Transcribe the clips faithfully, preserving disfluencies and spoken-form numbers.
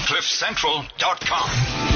cliff central dot com.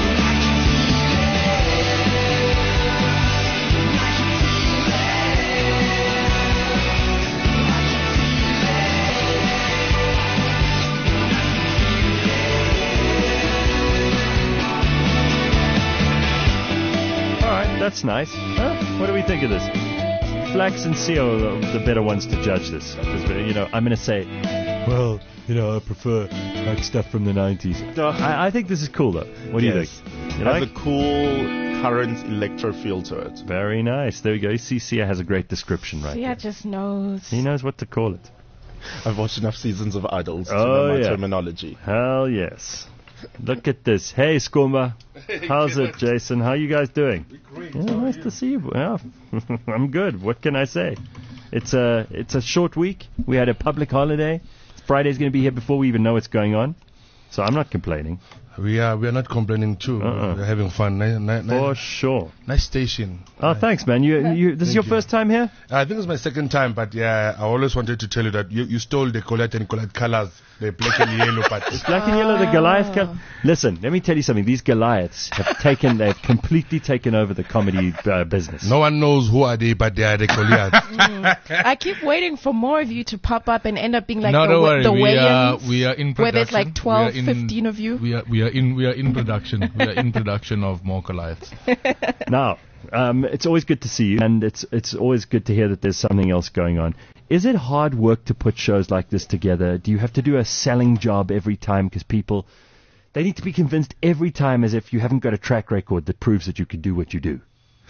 That's nice. Huh? What do we think of this? Flax and Seal are the better ones to judge this. Because, you know, I'm going to say, well, you know, I prefer like stuff from the nineties. So I, I think this is cool, though. What do yes. you think? You it has like? a cool current electro feel to it. Very nice. There we go. You see, Sia has a great description right Sia there. just knows. He knows what to call it. I've watched enough seasons of Idols to Oh, know my yeah. terminology. Hell yes. Look at this. Hey, Skoomba. How's it, Jason? How you guys doing? Great. Yeah, nice to see you. Yeah. I'm good. What can I say? It's a, it's a short week. We had a public holiday. Friday's going to be here before we even know what's going on. So I'm not complaining. We are we are not complaining too. Uh-uh. We're having fun. Nice, nice, For sure. nice station. Oh, thanks, man. You, you. This is your you. first time here? I think it's my second time, but yeah, I always wanted to tell you that you, you stole the Colette and Colette colors, the black and yellow part. Black and yellow, the Goliath. Cal- Listen, let me tell you something. These Goliaths have taken, they've completely taken over the comedy uh, business. No one knows who are they, but they are the Goliaths. Mm. I keep waiting for more of you to pop up and end up being like no, the, don't worry. the we are Wayans, we are in production. where there's like twelve, We are in- fifteen of you. We are we are in we are in production. We are in production of more Goliaths. Now, um, it's always good to see you, and it's it's always good to hear that there's something else going on. Is it hard work to put shows like this together? Do you have to do a selling job every time? Because people, they need to be convinced every time as if you haven't got a track record that proves that you can do what you do.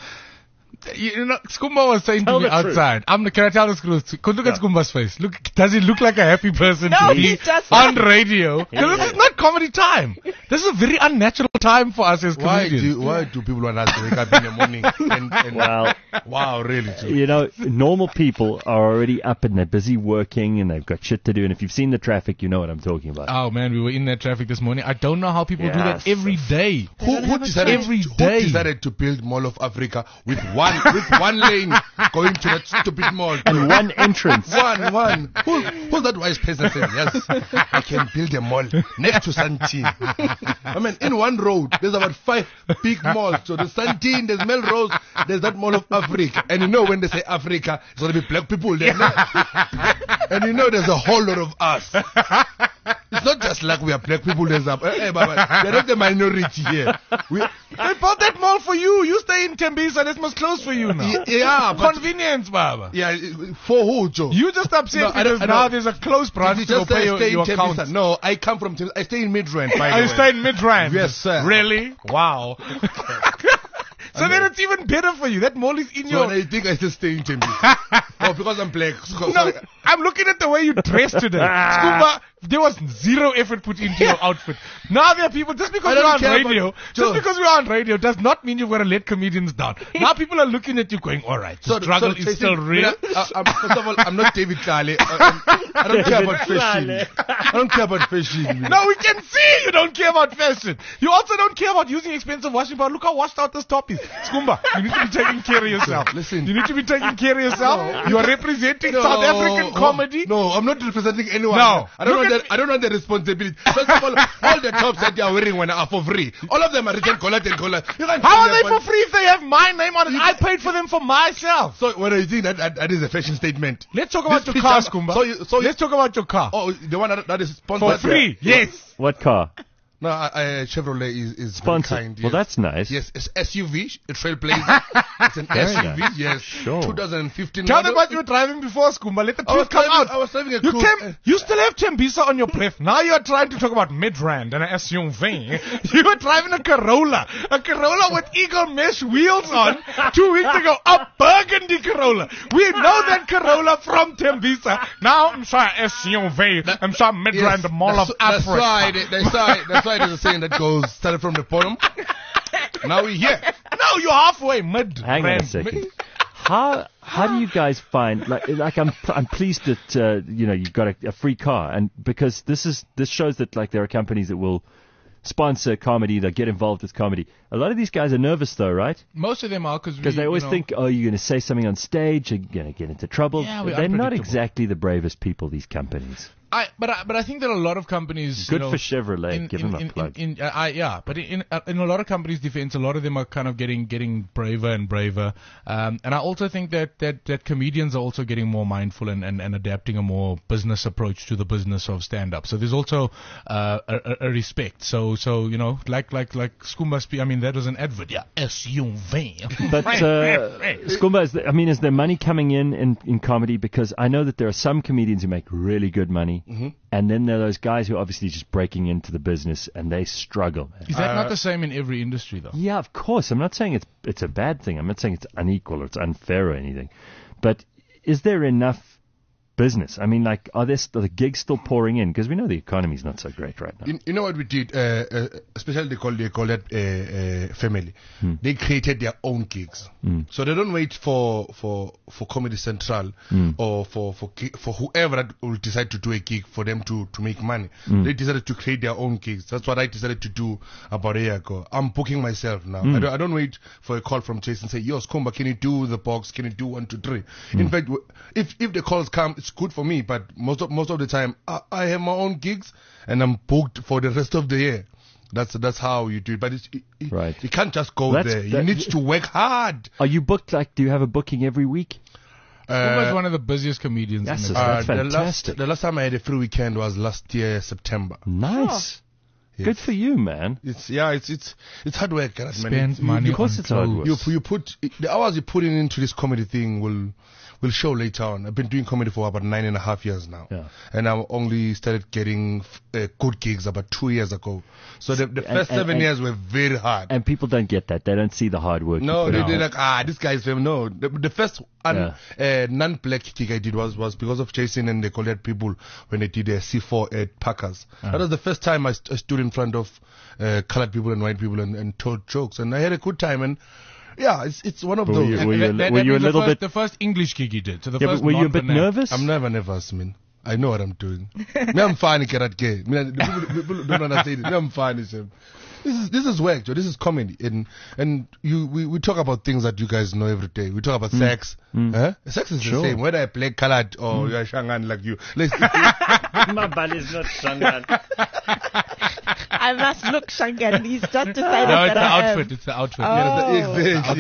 You know, Skumba was saying Tell to me the truth. outside. I'm. Can I tell the truth? Could look at Skumba's face. Look, does he look like a happy person No, to he be doesn't. on radio? Because this is not comedy time. This is a very unnatural time for us as Why comedians. do why do people want us to wake up in the morning? And, and Well, wow, really? Too. you know, normal people are already up and they're busy working and they've got shit to do. And if you've seen the traffic, you know what I'm talking about. Oh man, we were in that traffic this morning. I don't know how people do Yes. that every day. Who, who decided Every who day. decided to build Mall of Africa with one with one lane going to that stupid mall? And one entrance. One, one. Who, who's that wise person saying, yes, I can build a mall next to Santine? I mean, in one road, there's about five big malls. So there's Santine, there's Melrose, there's that Mall of Africa. And you know when they say Africa, it's going to be black people there. And you know there's a whole lot of us. It's not just like we are black people. There's a, hey, Baba, they're not the minority here. We, They bought that mall for you. You stay in Tembisa. This must close for you now. yeah, but, Convenience, Baba. yeah, for who, Joe? You just upset No, I don't- because I now don't- there's a close branch Did to you go just pay say your, stay in your account. Tembisa? No, I come from Tembisa. I stay in Midrand, by the I way. stay in Midrand. Yes, sir. Really? Wow. So then it's even better for you. That mall is in So your... when I think I still stay in Tembisa. Oh, because I'm black. So, No, so- I'm looking at the way you dress today. Scuba, there was zero effort put into your outfit. Now there are people, just I because don't we're on care about- radio, Joe. just because we're on radio does not mean you've got to let comedians down. Now people are looking at you going, alright, the so, struggle so, is Tracy, still real. I, I, I'm, first of all, I'm not David Kale. I, I don't care about fashion. I don't care about fashion. you know. No, we can see you don't care about fashion. You also don't care about using expensive washing powder. Look how washed out this top is. Skumba, you need to be taking care of yourself. Listen. You need to be taking care of yourself. No. You are representing No, South African oh, comedy. No, I'm not representing anyone. No. I don't Look want at that. I don't want the responsibility. First of all, all the tops that you are wearing when are for free. All of them are written Colette and Colette. You can't How tell are me they about- for free if they have my name on it? I paid for them for myself. So what do you think that, that that is a fashion statement? Let's talk about This your car, picture- Skumba. So you, so you, Let's talk about your car. oh, the one that, that is For sponsored free, yes. What car? No, I, I, Chevrolet is is Sponsored. very kind. Well, yes. that's nice. Yes, it's S U V, a Trailblazer. It's an Very S U V. nice. Yes, Sure. twenty fifteen. Tell them model. what you were driving before, Skumba. Let the I was truth come driving- out. I was driving a you, Cruise, came, uh, you still have Tembisa on your plate. Now you are trying to talk about Midrand and an S U V. You were driving a Corolla. A Corolla with Eagle mesh wheels on two weeks ago. A burgundy Corolla. We know that Corolla from Tembisa. Now, I'm sorry, S U V. I'm sorry, Midrand, Yes, Mall of that's, that's Africa. why. they- That's why. That's why there's a saying that goes started from the bottom. Now we're here. No, you're halfway mid. Hang on a Rand. second. How how do you guys find like like I'm I'm pleased that uh, you know you've got a, a free car, and because this is this shows that like there are companies that will sponsor comedy, that get involved with comedy. A lot of these guys are nervous though, right? Most of them are because Because they always think, oh, you're going to say something on stage, you're going to get into trouble. Yeah, we're They're not unpredictable. exactly the bravest people, these companies. I, but I, but I think that a lot of companies, Good you know, for Chevrolet. in, Give in, them a in, plug. In, in, uh, I, yeah, but in uh, in a lot of companies' defense, a lot of them are kind of getting getting braver and braver. Um, and I also think that, that, that comedians are also getting more mindful and, and, and adapting a more business approach to the business of stand-up. So there's also uh, a, a, a respect. So so you know, like like like Skumba Spe- I mean, that was an advert. Yeah, S U V. But uh, Skumba, is the, I mean, is there money coming in, in in comedy? Because I know that there are some comedians who make really good money, Mm-hmm. and then there are those guys who are obviously just breaking into the business and they struggle. Man. Is that not the same in every industry, though? Yeah, of course. I'm not saying it's it's a bad thing. I'm not saying it's unequal or it's unfair or anything. But is there enough business? I mean, like, are there st- the gigs still pouring in? Because we know the economy's not so great right now. You, you know what we did? Uh, uh, especially they call they call that uh, uh, family. Hmm. They created their own gigs, so they don't wait for for for Comedy Central Hmm. or for for gi- for whoever that will decide to do a gig for them to to make money. Hmm. They decided to create their own gigs. That's what I decided to do about a year ago. I'm booking myself now. Hmm. I, don't, I don't wait for a call from Jason say, "Yo, Skumba, can you do the box? Can you do one, two, three?" Hmm. In fact, w- if if the calls come, it's good for me. But most of most of the time, I, I have my own gigs and I'm booked for the rest of the year. That's that's how you do it. But it's, it, it, Right. you can't just go That's- there. You that- need to work hard. Are you booked? Like, do you have a booking every week? Skumba is Uh, one of the busiest comedians Yes, in the sir. uh, That's the last fantastic. the last time I had a free weekend was last year September. Nice. Yes. Good for you, man. It's yeah, it's it's it's hard work. man. Spend It's- you- money you, Of course on it's hard clothes. work. you you put the hours you're putting into this comedy thing will will show later on. I've been doing comedy for about nine and a half years now, Yeah. and I only started getting uh, good gigs about two years ago. So the, the And- first and- seven and- years were very hard. And people don't get that. They don't see the hard work. No, you they, put they're in. like, ah, this guy's famous. No, the, the first un, uh, non-black gig I did was, was because of Jason and the Collier people when they did a C four at Packers. That was the first time I, st- I stood in front of uh, colored people and white people and, and told jokes, and I had a good time. And yeah, it's it's one of Were those. you- And were that- you- that- were that you a means the little first- bit- the first English gig he did? So the Yeah, first but were you a bit non-vernac- nervous? I'm never nervous, man. I know what I'm doing. Me, I'm fine, Karat Gay. Me, the people, people don't understand it. Me, I'm fine, it's him. This is this is work, Joe. This is comedy, and and you we, we talk about things that you guys know every day. We talk about sex. Huh? Sex is Sure. the same whether I play colored or you're Shangan like you. Let's, My ball is not Shangan. I must look Shangan. He's just decided No, it's that the I am. outfit. It's the outfit. Oh. Yeah. Exactly,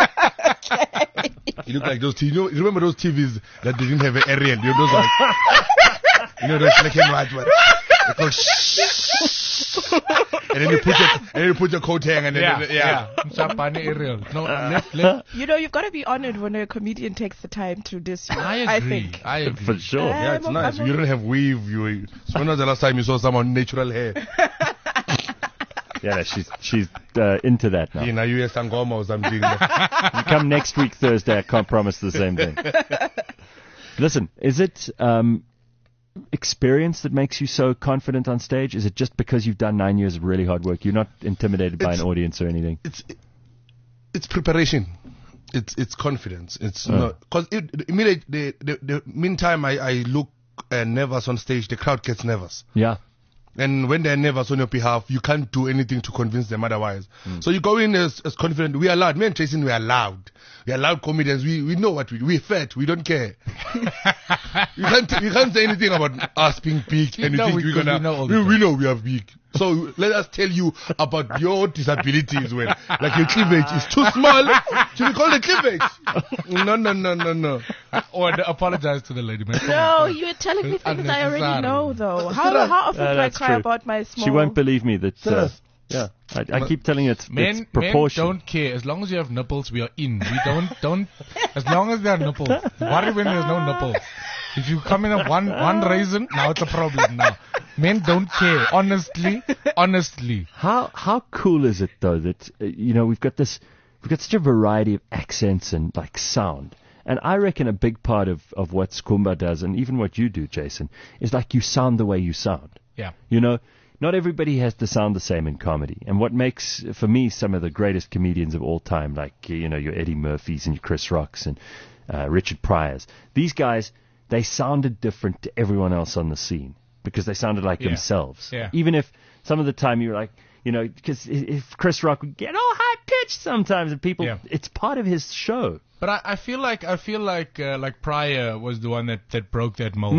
yeah. You look like those T V. You, know, you remember those T Vs that they didn't have an aerial? You know those ones? You know those black and white ones? They go shh. And then you put your and then you put your coat hang and then Yeah, yeah. yeah. Msapane aerial. No, left, left. You know, you've got to be honored when a comedian takes the time to diss you. I agree. think. I agree. For sure. Yeah, it's I'm- nice. I'm- You don't have weave. You. So when was the last time you saw someone natural hair? Yeah, no, she's she's uh, into that now. You know, you have sangoma or something. You come next week Thursday. I can't promise the same thing. Listen, is it um, experience that makes you so confident on stage? Is it just because you've done nine years of really hard work? You're not intimidated by It's- an audience or anything? it's it's preparation. It's it's confidence. It's Uh. not because it immediately the, the the meantime I I look uh, nervous on stage, the crowd gets nervous. Yeah. And when they're nervous on your behalf, you can't do anything to convince them otherwise. So you go in as, as confident. We are loud. Me and Jason, we are loud. We are loud comedians. We we know what we do. We're fat. We don't care. you can't you can't say anything about us being big. And you No, think we- we're gonna we know all the we, time. we know we are big. So let us tell you about your disabilities. When like your cleavage is too small to be called a cleavage. No no no no no. Or the- apologize to the lady, man. Come No, on. you're telling me things I already Unnecessary. know, though. How, how often Uh, do I that's cry true. about my small... She won't believe me that. Uh, Yes. yeah, I, I keep telling you it's, Men, it's men proportion. don't care. As long as you have nipples, we are in. We don't, don't, as long as there are nipples. Worry when there's no nipples. If you come in a one, one raisin, now it's a problem now. Men don't care. Honestly, honestly. How how cool is it though that uh, you know we've got this we've got such a variety of accents and like sound, and I reckon a big part of of what Skumba does and even what you do, Jason, is like you sound the way you sound. Yeah. You know, not everybody has to sound the same in comedy, and what makes for me some of the greatest comedians of all time, like you know your Eddie Murphys and your Chris Rocks and uh, Richard Pryors, these guys they sounded different to everyone else on the scene because they sounded like Yeah. themselves. Yeah. Even if some of the time you were like, you know, because if Chris Rock would get all high pitched sometimes, and people, Yeah. it's part of his show. But I, I feel like I feel like uh, like Pryor was the one that, that broke that mold.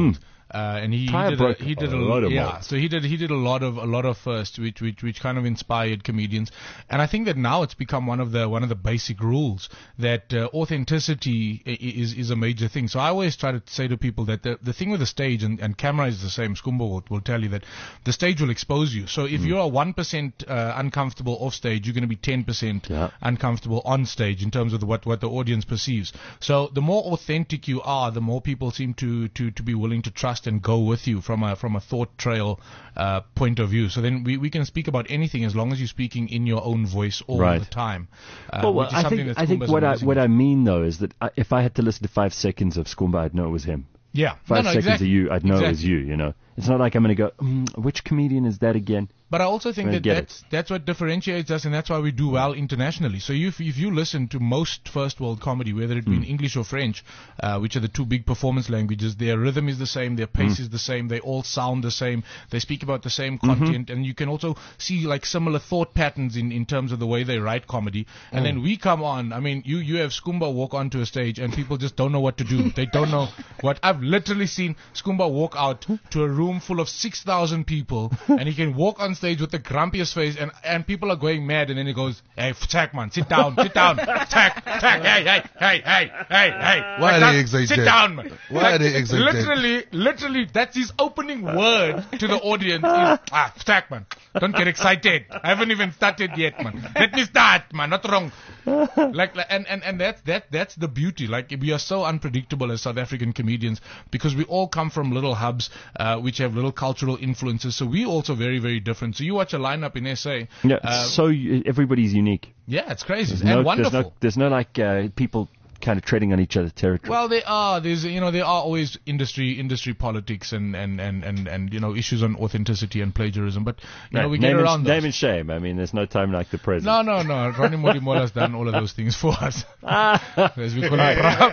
uh, and he, he Tyre did a, broke he did a a, lot of yeah. molds. So he did he did a lot of a lot of firsts, which which which kind of inspired comedians. And I think that now it's become one of the one of the basic rules that uh, authenticity i- is is a major thing. So I always try to say to people that the the thing with the stage and, and camera is the same. Skumbo will, will tell you that the stage will expose you. So if you are one percent uh, uncomfortable off stage, you're going to be ten percent Yeah. uncomfortable on stage in terms of the, what what the audience perceives. So the more authentic you are, the more people seem to to to be willing to trust and go with you from a from a thought trail uh, point of view. So then we, we can speak about anything as long as you're speaking in your own voice all Right. the time. Uh, Well, which is I something think that I think Skumba's what I amazing what at. I mean though is that I, if I had to listen to five seconds of Skumba, I'd know it was him. Yeah, Five no, no, seconds exactly. of you, I'd know it was Exactly. you. You know, it's not like I'm going to go, mm, which comedian is that again? But I also think I that get that's, that's what differentiates us, and that's why we do well internationally. So if, if you listen to most first world comedy, whether it be in English or French, uh, which are the two big performance languages, their rhythm is the same, their pace is the same, they all sound the same, they speak about the same content, and you can also see like similar thought patterns in, in terms of the way they write comedy. And then we come on, I mean, you, you have Skumba walk onto a stage, and people just don't know what to do. They don't know what. I've literally seen Skumba walk out to a room full of six thousand people, and he can walk on stage with the grumpiest face, and, and people are going mad, and then he goes, "Hey, Tack, man, sit down, sit down, Tack, Tack, hey, hey, hey, hey, hey, hey." Why Like are that. they excited? Sit down, man. Why Like, are they excited? Literally, literally, that's his opening word to the audience is, "Ah, Tack, man, don't get excited. I haven't even started yet, man. Let me start, man, not wrong." Like, like and, and, and that's, that, that's the beauty. Like, we are so unpredictable as South African comedians because we all come from little hubs, uh, which have little cultural influences. So we also very, very different. So you watch a lineup in S A. Yeah, uh, so y- everybody's unique. yeah, it's crazy There's and no, wonderful. There's no, there's no like uh, people kind of treading on each other's territory. Well, there are. There's, you know, there are always industry, industry politics, and, and, and, and, and you know, issues on authenticity and plagiarism. But you know, Right, we name get and, around name those. and shame. I mean, there's no time like the present. No, no, no. Ronnie Modimola's done all of those things for us. As we call it, pra-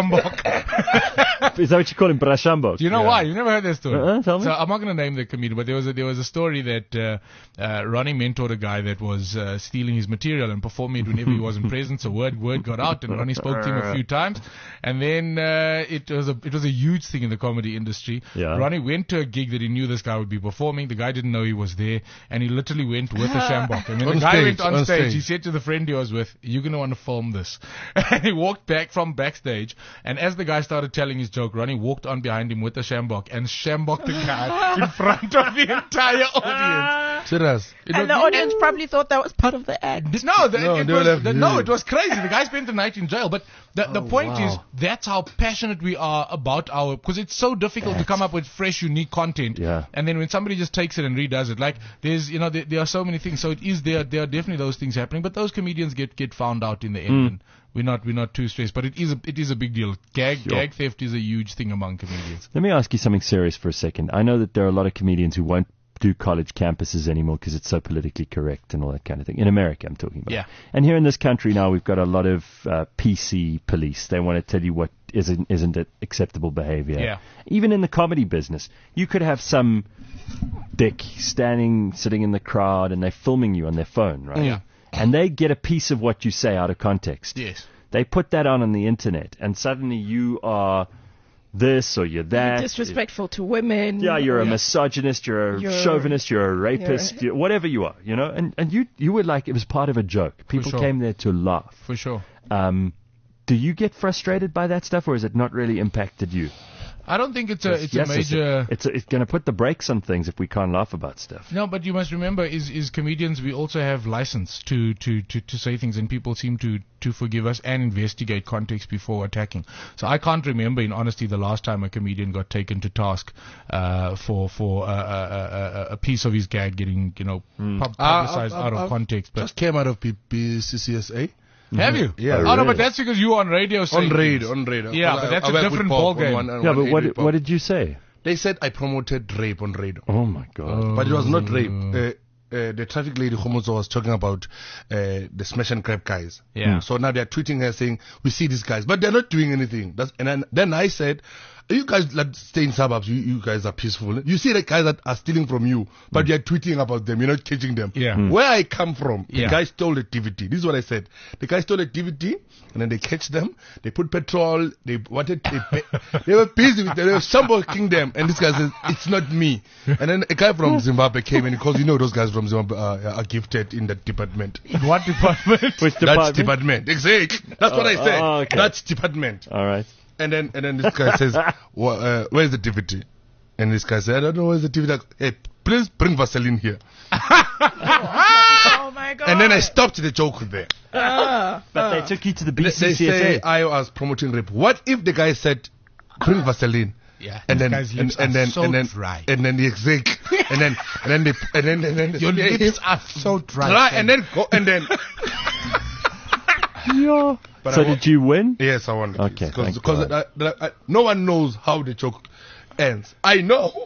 prashambok. Is that what you call him, Brashambok? Do you know why? You've never heard that story. Uh-uh, tell me. So I'm not going to name the comedian, but there was a, there was a story that uh, uh, Ronnie mentored a guy that was uh, stealing his material and performing it whenever he wasn't present. So word word got out, and Ronnie spoke to him a few times, and then uh, it was a it was a huge thing in the comedy industry. Yeah. Ronnie went to a gig that he knew this guy would be performing. The guy didn't know he was there, and he literally went with a shambok. And when On the guy stage, went on, on stage, stage. he said to the friend he was with, "You're going to want to film this." And he walked back from backstage, and as the guy started telling his joke, Ronnie walked on behind him with a shambok and shamboked the guy in front of the entire audience. Serious. It And the was- audience probably thought that was part of the act. no, the, No, it they was, would have- the- no, it was crazy. The guy spent the night in jail. But the, the point wow. is, that's how passionate we are about our, because it's so difficult to come up with fresh, unique content. Yeah. And then when somebody just takes it and redoes it, like there's, you know, there, there are so many things. So it is there. There are definitely those things happening. But those comedians get get found out in the end. And we're not we're not too stressed. But it is a it is a big deal. Gag Sure. gag theft is a huge thing among comedians. Let me ask you something serious for a second. I know that there are a lot of comedians who won't do college campuses anymore because it's so politically correct and all that kind of thing. In America, I'm talking about. Yeah. And here in this country now, we've got a lot of uh, P C police. They want to tell you what isn't isn't it acceptable behavior. Yeah. Even in the comedy business, you could have some dick standing, sitting in the crowd, and they're filming you on their phone, right? Yeah. And they get a piece of what you say out of context. Yes. They put that on on the internet, and suddenly you are this or you're that. Disrespectful to women. Yeah, you're a or- misogynist, you're a You're- chauvinist, you're a rapist, you're- you're, whatever you are, you know. And and you you were like, it was part of a joke. People sure. came there to laugh. For sure. Um, do you get frustrated by that stuff, or has it not really impacted you? I don't think it's a it's Yes, a major. It's, a, it's going to put the brakes on things if we can't laugh about stuff. No, but you must remember, is is comedians, we also have license to, to, to, to say things, and people seem to, to forgive us and investigate context before attacking. So I can't remember, in honesty, the last time a comedian got taken to task uh, for for uh, a, a, a piece of his gag getting, you know, pub- publicized Uh, uh, out of uh, context. But Just came out of P- P- C C S A. have you? Yeah. Oh, Oh, no, really? but that's because you were on radio. saying On radio, things. on radio. Yeah, but I- that's I a work with different Pop ball on game. one- on Yeah, one but what radio Pop. what did you say? They said I promoted rape on radio. Oh my god! But it was not rape. Uh, uh, the traffic lady Khomozo was talking about uh, the smash and grab guys. Yeah. So now they're tweeting her saying, we see these guys, but they're not doing anything. That's, and then, then I said, you guys like stay in suburbs, you, you guys are peaceful. You see the guys that are stealing from you, but Mm. you're tweeting about them, you're not catching them. Yeah. Mm. Where I come from, the Yeah. guy stole the D V D. This is what I said. The guy stole the D V D, and then they catch them, they put petrol, they wanted, they, pay, they were busy with them, they were shamblocking them, and this guy says, it's not me. And then a guy from Zimbabwe came in, because you know those guys from Zimbabwe uh, are gifted in that department. What department? Which That's department? department. Exactly. That's what I said. oh, okay. That's department. All right. And then and then this guy says, well, uh, where's the D V D? And this guy said, I don't know where's the D V D. Like, hey, please bring Vaseline here. Oh my god. And then I stopped the joke there. Uh, But they took you to the They, B they C C S A. say I was promoting rape. What if the guy said, bring Vaseline? Yeah. And this then, guy's and, lips and are then, so and then, dry. and then the exec, and then, and then, they, and then, and then, Your yeah, lips are so dry. dry, and then go, and then. Yeah. But So I wa- did you win? Yes, I won. Okay, Because thank God. I, I, I, no one knows how the joke ends. I know.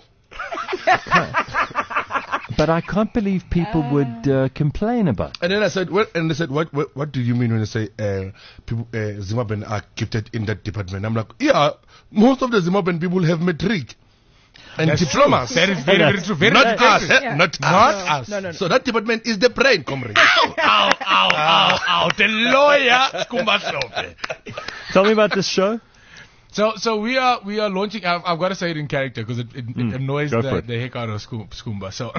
But I can't believe people would uh, complain about. And then I said, what? And they said, what? What, what do you mean when you say uh, people, uh, Zimbabwean are gifted in that department? I'm like, yeah, most of the Zimbabwean people have matric and That's diplomas. true. That is very, very true. Very Not true. us, eh? Yeah. not Not us. us. No, no, no. So that department is the brain, comrade. Ow, ow, ow, ow. The lawyer, Skumba Shope. Tell me about this show. So, so we are we are launching. I've, I've got to say it in character because it, it, it annoys go the, for it. the heck out of Skum- Skumba. So,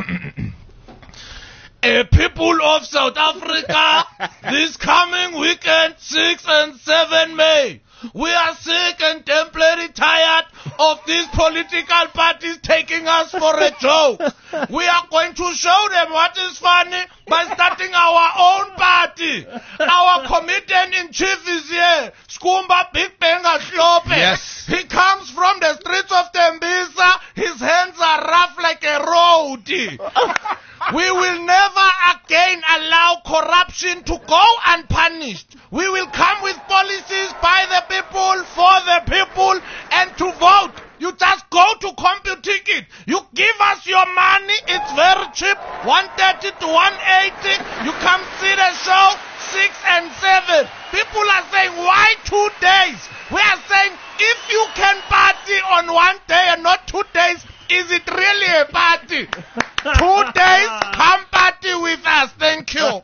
a people of South Africa, this coming weekend, six and seven May, we are sick and temporarily tired of these political parties taking us for a joke. We are going to show them what is funny by starting our own party. Our comedian in chief is here, Skumba Big Benga Slope. Yes. He comes from the streets of Tembisa. His hands are rough like a roadie. We will never again allow corruption to go unpunished. We will come with policies by the people, for the people, and to vote. You just go to CompuTicket. You give us your money. It's very cheap. one thirty to one eighty. You come see the show. Six and seven. People are saying, why two days? We are saying, if you can party on one day and not two days, is it really a party? Two days, come party with us. Thank you.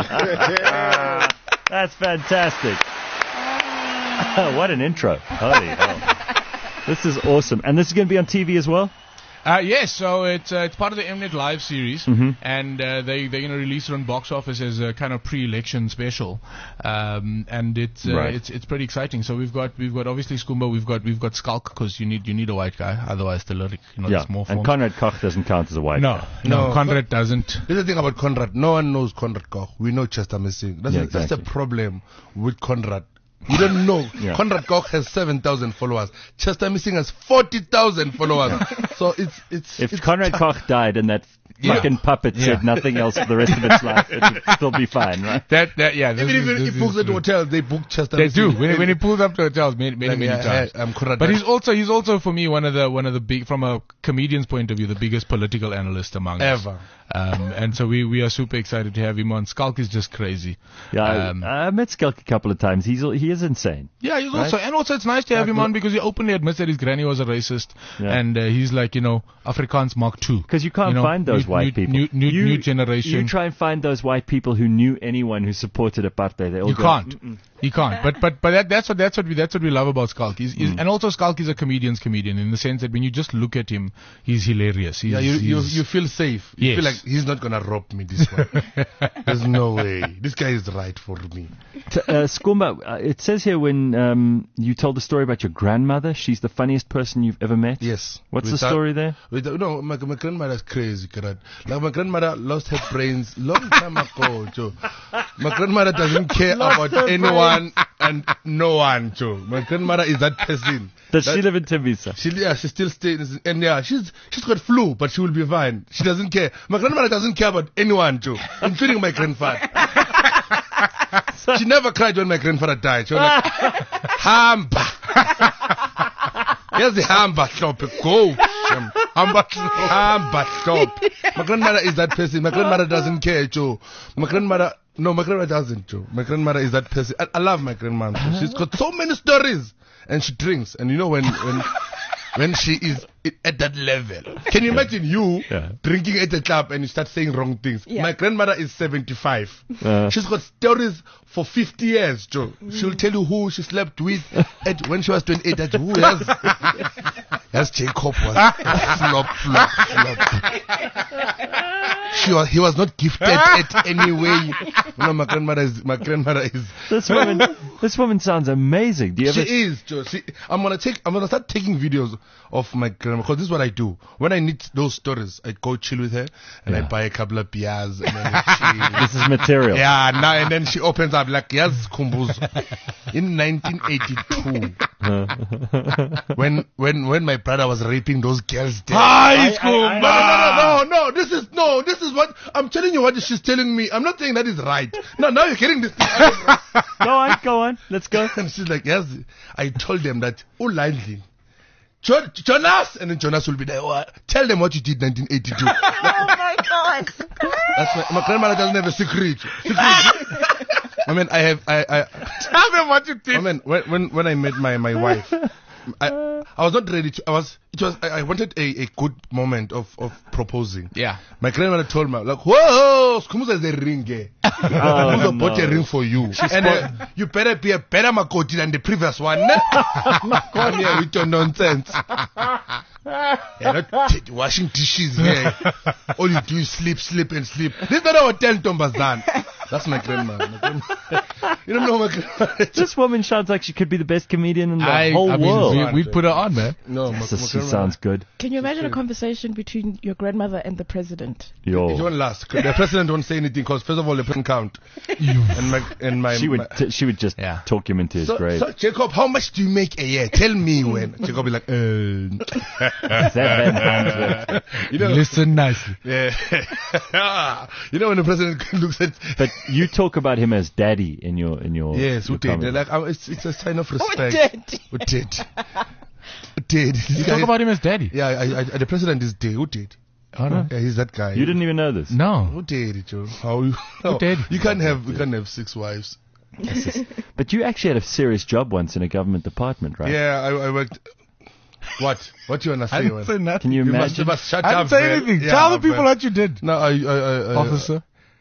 That's fantastic. What an intro. Holy hell. This is awesome. And this is going to be on T V as well? Uh, yes, so it's uh, it's part of the Mnet Live series, Mm-hmm. and uh, they they're going to release it on box office as a kind of pre-election special, um, and it's uh, Right. it's it's pretty exciting. So we've got we've got obviously Skumba, we've got we've got Skulk because you need you need a white guy, otherwise the lyric, you know, Yeah. the small And form. Conrad Koch doesn't count as a white no, guy. no, No. Conrad doesn't. Here's the thing about Conrad. No one knows Conrad Koch. We know Chester Missing. That's, Yeah, a, that's the exactly. problem with Conrad. You don't know. Yeah. Conrad Koch has seven thousand followers. Chester Missing has forty thousand followers. So it's, it's, If it's Conrad Koch died and that Yeah. fucking puppet Yeah. said nothing else for the rest of its life, it would still be fine, right? That that yeah. This even is, if this he books is at the true. hotel, they book Chester They Missing. do when he, when he pulls up to hotels many many, Like, many yeah, times. yeah, I'm Conrad. But he's also he's also for me one of the one of the big from a comedian's point of view the biggest political analyst among us. Ever. Um, and so we, we are super excited to have him on. Skulk is just crazy. Yeah, I- Um, I, met Skulk a couple of times. He's he is insane. Yeah, he's Right? also and also it's nice to have him on because he openly admits that his granny was a racist, Yeah. and uh, he's like you know Afrikaans Mark two. Because you can't You know, find those new- white new- people. new- new- you, new generation. You try and find those white people who knew anyone who supported apartheid. They all You go, can't. "Mm-mm." You can't. But but but that, that's what that's what we that's what we love about Skulk. He's, he's, And also Skulk is a comedian's comedian in the sense that when you just look at him, he's hilarious. He's, Yeah, you, you, he's- you feel safe. You Yes. feel like he's not going to rob me this one. There's no way. This guy is right for me. T- uh, Skumba, uh, it says here when um, you told the story about your grandmother, she's the funniest person you've ever met. Yes. What's the Without- story there? Without, no, my, my grandmother's crazy, Karat. Like my grandmother lost her brains long time ago, Joe. My grandmother doesn't care about anyone and no one, Joe. My grandmother is that person. Does That- she live in Tembisa? She, yeah, she still stays, and yeah, she's she's got flu, but she will be fine. She doesn't care. My grandmother doesn't care about anyone, Joe, including my grandfather. She never cried when my grandfather died. She was like, Hamba. Here's the Hamba shop. Go. Um, Ah, but stop. My grandmother is that person. My grandmother doesn't care, Joe. My grandmother, no, my grandmother doesn't, Joe. My grandmother is that person. I, I love my grandmother. She's got so many stories, and she drinks. And you know when when when she is at that level, can you imagine you Yeah. drinking at a club and you start saying wrong things? Yeah. My grandmother is seventy-five. Uh. She's got stories for fifty years, Joe. She'll tell you who she slept with at when she was twenty-eight. That who has. Yes, Jacob was flop, flop, flop. She was, he was not gifted it anyway. No, my grandmother is, my grandmother is. This woman, this woman sounds amazing. Do you She ever? is, Joe. She, I'm gonna take, I'm gonna start taking videos of my grandma, because this is what I do. When I need those stories, I go chill with her, and I Yeah. buy a couple of beers, and then we chill. This is material. Yeah, now and then she opens up like, yes, Kumbuzo. In nineteen eighty-two, when when when my brother was raping those girls there. Hi, No, no, no, no, no, this is, no, this is what, I'm telling you what she's telling me. I'm not saying that is right. No, now you're getting this thing. Go on, go on. Let's go. And she's like, yes, I told them that, Ulandli, Jo- Jonas, and then Jonas will be there, "Oh, tell them what you did nineteen eighty-two. Oh my God. That's my, my grandmother doesn't have a secret. secret. I mean, I have, I, I, Tell them what you did. I mean, when, when, when I met my, my wife, I, I was not ready to, I was, it was, I, I wanted a, a good moment of, of proposing. Yeah. My grandmother told me, like, whoa, Skumuza is a ring, eh? Skumuza Oh, bought a no. ring for you. And uh, you better be a better Makoti than the previous one. Come here with your nonsense. You're not t- washing dishes here. All you do is sleep, sleep, and sleep. This is not our ten Tombazan. That's my grandma. My grandma. You don't know my grandma. This woman sounds like she could be the best comedian in the I, whole I mean, world. we, we'd put her on, man. No, my, my This grandma. sounds good. Can you imagine a conversation between your grandmother and the president? It Yo. won't last. The president won't say anything because, first of all, the president count. and my, and my, She would, my- t- she would just Yeah. talk him into his so, grave. so, Jacob, how much do you make a year? Tell me when. Jacob will be like, uh. Is that Van Hansworth? you know, Listen nicely. yeah. you know when the president looks at, But you talk about him as daddy in your in your. yes, your who did? comedy. They're like, oh, it's, it's a sign of respect. did? Who did? Who did? You talk about him as daddy. Yeah, I, I, the president is dead. Who did? Oh, no. Yeah, he's that guy. You didn't even know this. No. Who did it, Joe? How you? No, did? You can't have, you can't have six wives. But you actually had a serious job once in a government department, right? Yeah, I, I worked. What? What you wanna I say? didn't man? say nothing. Can you You must, you imagine? must shut I up. didn't say man. anything. Yeah, Tell the people man. what you did, No, I, I, I, I, officer.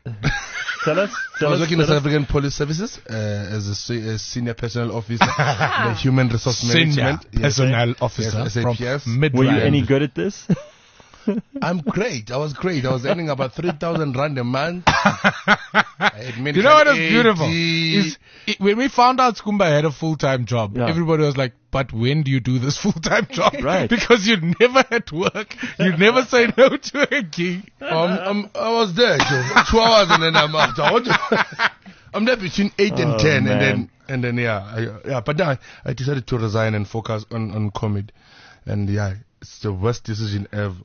Tell us. I Tell was us, working in tell South us. African Police Services uh, as a, se- a senior personnel officer, the human resource Senior management. Yes, personnel officer Yes, from S A P S. Midrand. Were you any good at this? I'm great. I was great. I was earning about three thousand rand a month. I had You know what is medical beautiful? eighty. Is it, when we found out Skumba had a full-time job, Yeah. everybody was like, but when do you do this full-time job? Right. Because you never had work. You never say no to a gig. Um, um, I was there, Joe. Two hours and then I'm out. I want to- I'm there between eight and Oh, ten, man. and then and then yeah, I, yeah. But then I, I decided to resign and focus on on comedy, and yeah, it's the worst decision ever.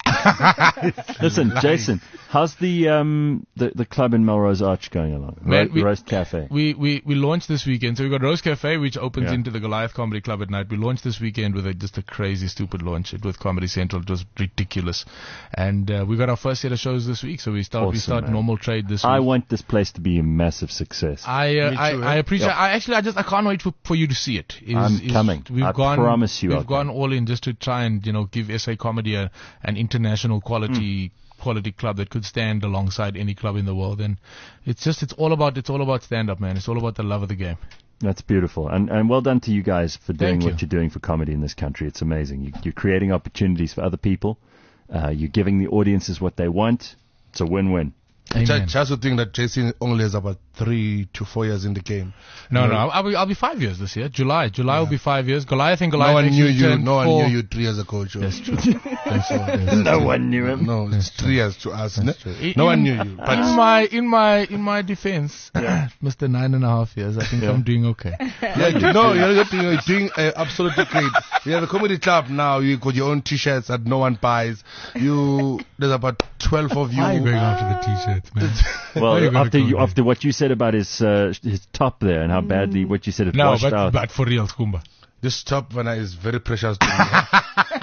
Listen, Jason, how's the um the, the club in Melrose Arch going along? Man, Ro- we- Roast Cafe. We, we, we launched this weekend. So we got Rose Cafe, which opens Yeah. into the Goliath Comedy Club at night. We launched this weekend with a, just a crazy, stupid launch. It with Comedy Central. It was ridiculous. And uh, we got our first set of shows this week. So we start we Awesome, start man. normal trade this I week. want this place to be a massive success. I, uh, Me I too, I eh? appreciate. Yeah. I actually I just I can't wait for, for you to see it. Is- I'm is coming. We've I gone, promise you We've I'll gone come. all in just to try and you know give S A Comedy a, an international quality Mm. quality club that could stand alongside any club in the world. And it's just it's all about it's all about stand up, man. It's all about the love of the game. That's beautiful, and and well done to you guys for doing Thank what you. you're doing for comedy in this country. It's amazing. You, you're creating opportunities for other people. Uh, you're giving the audiences what they want. It's a win-win. Amen. Just, just to think that Jason only has about three to four years in the game. No, You no, know, I'll, I'll be I'll be five years this year. July, July will be five years. Goliath and No Goliath. one knew actually you. turned No one four. knew you three years ago, Joe. That's true. That's true. That's No one knew him. No, it's three years to us. ne? true. No one In- knew you. in But my in my in my defense, Mister Nine and a half years, I think Yeah. I'm doing okay. yeah, you know, you're, you're doing, you're doing uh, absolutely great. You have a comedy club now. You got your own T-shirts that no one buys. You there's about twelve of you. Why are you going after the t-shirts, man? Well, Why are you gonna after go you, there? after what you said about his uh, his top there and how badly what you said it No, washed but out. but for real, Skumba. This top one is very precious to me.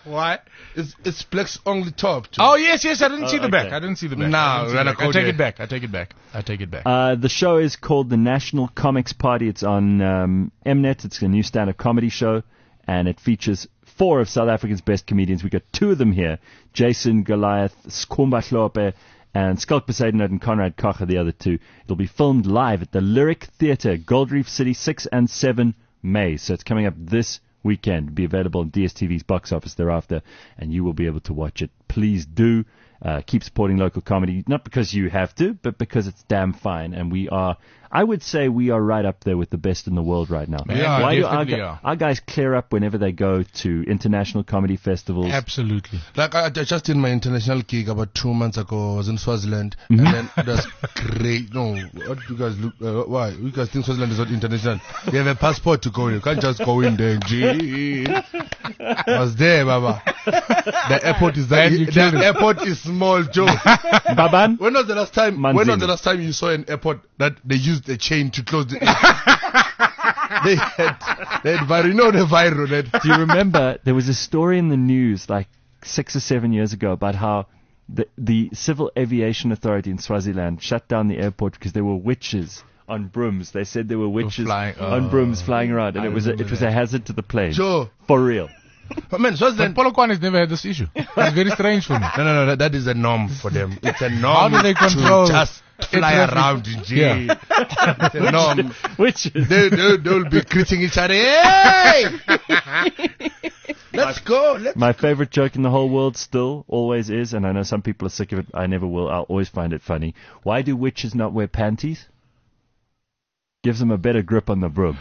Why? It's it's Black's only top. Too. Oh, yes, yes, I didn't see the okay. back. I didn't see the back. No, I, didn't see we're the gonna back. I go take there. it back. I take it back. I take it back. Uh, the show is called the National Comics Party. It's on um, Mnet. It's a new stand-up comedy show, and it features four of South Africa's best comedians. We got two of them here: Jason Goliath, Skhumba Hlope, and Skulk Poseidon and Conrad Koch are the other two. It'll be filmed live at the Lyric Theatre, Gold Reef City, six and seven May. So it's coming up this weekend. It'll be available on D S T V's box office thereafter, and you will be able to watch it. Please do. Uh, keep supporting local comedy, not because you have to, but because it's damn fine. And we are, I would say we are right up there with the best in the world right now. Man, Yeah, Why we do our, definitely gu- are. our guys clear up whenever they go to international comedy festivals? Absolutely. Like I, I just did my international gig about two months ago. I was in Swaziland, Mm-hmm. and then it was great. No, what do you guys look? Uh, why? You guys think Swaziland is not international? You have a passport to go in. You can't just go in there. Gee, I was there, Baba. The airport is that. And you The killed it. airport is small, Joe. Baban? When was the last time? When was Manzini. the last time you saw an airport that they used a chain to close the? they had, they had, vi- you know the viral. That, Do you remember there was a story in the news like six or seven years ago about how the, the Civil Aviation Authority in Swaziland shut down the airport because there were witches on brooms. They said there were witches flying- on oh. brooms flying around, and I it was a, remember it was that. a hazard to the plane. Joe. For real. But man, But Swaziland. Polokwane has never had this issue. It's very strange for me. No, no, no, that, that is a norm for them. It's a How norm do they control to just fly traffic? around in G. Yeah. It's a norm. Witches. They, they, they'll be greeting each other. Hey! Let's go. Let's My favorite joke in the whole world still always is, and I know some people are sick of it. I never will. I'll always find it funny. Why do witches not wear panties? Gives them a better grip on the broom.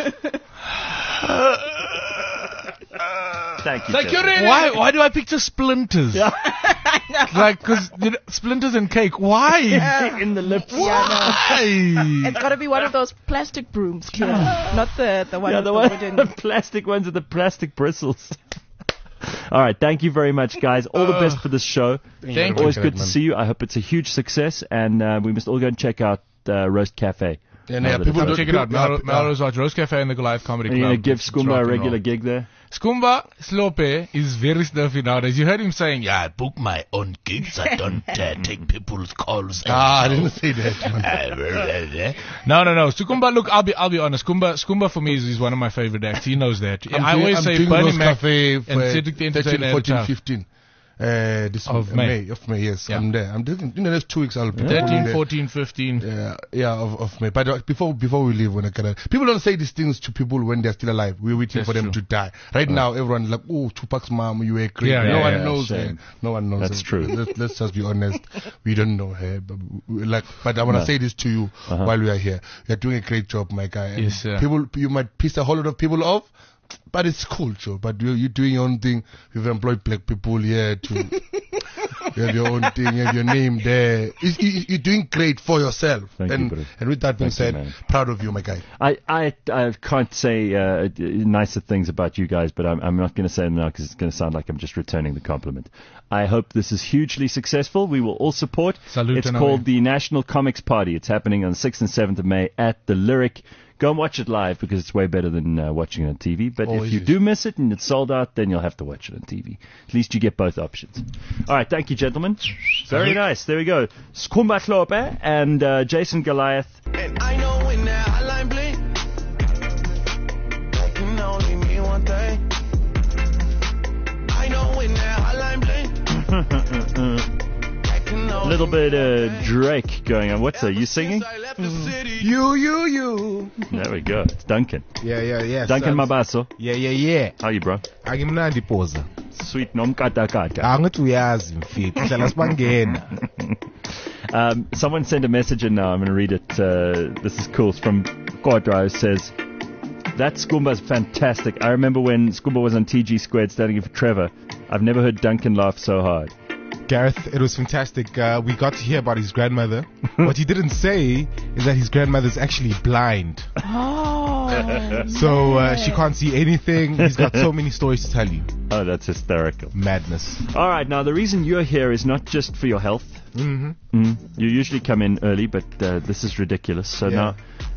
Thank you. gentlemen. Why? Why do I picture splinters? Like, because splinters and cake. Why? In the lips. Why? It's got to be one of those plastic brooms, clearly. Not the, the one Yeah, with the, the one, wooden... the plastic ones with the plastic bristles. All right, thank you very much, guys. All the best for this show. Thank Always you. good to see you. I hope it's a huge success, and uh, we must all go and check out uh, Roast Cafe. And Now yeah, that people it's don't Check it out. people- Melrose Melrose Arch Rose Cafe and the Goliath Comedy Are you Club. going to give It's Skumba rock a and regular roll. gig there? Skumba Slope is very stuffy nowadays. You heard him saying, yeah, I book my own gigs. I don't uh, take people's calls. Ah, I didn't say that. Man. no, no, no. Skumba, look, I'll be, I'll be honest. Skumba, Skumba for me is, is one of my favorite acts. He knows that. I'm I doing- always I'm say doing Bernie Rose Mac Cafe and for Cedric the thirteen, Entertainer. fourteen, at the fifteen. Uh, this Of of May. May. Of May, yes. Yeah. I'm there. I'm doing, in the next two weeks, I'll be thirteen, there. fourteen, fifteen. Yeah, yeah, of, of May. But uh, before before we leave, when I can, people don't say these things to people when they're still alive. We're waiting That's for them true. to die. Right now, everyone's like, "Oh, Tupac's mom, you were great." Yeah, no yeah, one yeah, knows shame. her. No one knows. That's her. true. Let's, let's just be honest. We don't know her. But we, like, but I want to No. say this to you while we are here. You're doing a great job, my guy. And Yes, sir. People, you might piss a whole lot of people off. But it's cool, Joe. But you're, you're doing your own thing. You've employed black people here to. You have your own thing. You have your name there. It's, you, you're doing great for yourself. Thank you, and, buddy. and with that being Thank you, said, man. proud of you, my guy. I, I, I can't say uh, nicer things about you guys, but I'm, I'm not going to say them now because it's going to sound like I'm just returning the compliment. I hope this is hugely successful. We will all support. Salute it's and called away. the National Comics Party. It's happening on the sixth and seventh of May at the Lyric. Go and watch it live because it's way better than uh, watching it on T V. But Always if you is. do miss it and it's sold out, then you'll have to watch it on T V. At least you get both options. All right, thank you, gentlemen. Very nice. There we go. Skhumba Hlope and uh, Jason Goliath. And I know when that hotline blink, that can only mean one thing. I know when that hotline blink, that can A only little bit mean uh, one thing. Drake going on. What's that? You singing? Since I left the city, You, you, you. There we go. It's Duncan. Yeah, yeah, yeah. Duncan sons. Mabaso. Yeah, yeah, yeah. How you, bro? Angimnandi poza. Sweet nomkatakata. Angithi uyazi mfiki. Hlala sibangena. Um, someone sent a message in now. I'm going to read it. Uh, this is cool. It's from Kodra. It says, that Skumba's fantastic. I remember when Skumba was on T G Squared standing in for Trevor. I've never heard Duncan laugh so hard. Gareth, it was fantastic. Uh, we got to hear about his grandmother. What he didn't say is that his grandmother's actually blind. Oh, So uh, she can't see anything. He's got so many stories to tell you. Oh, that's hysterical. Madness. All right, now the reason you're here is not just for your health. Mm-hmm. Mm. You usually come in early, but uh, this is ridiculous. So Yeah. now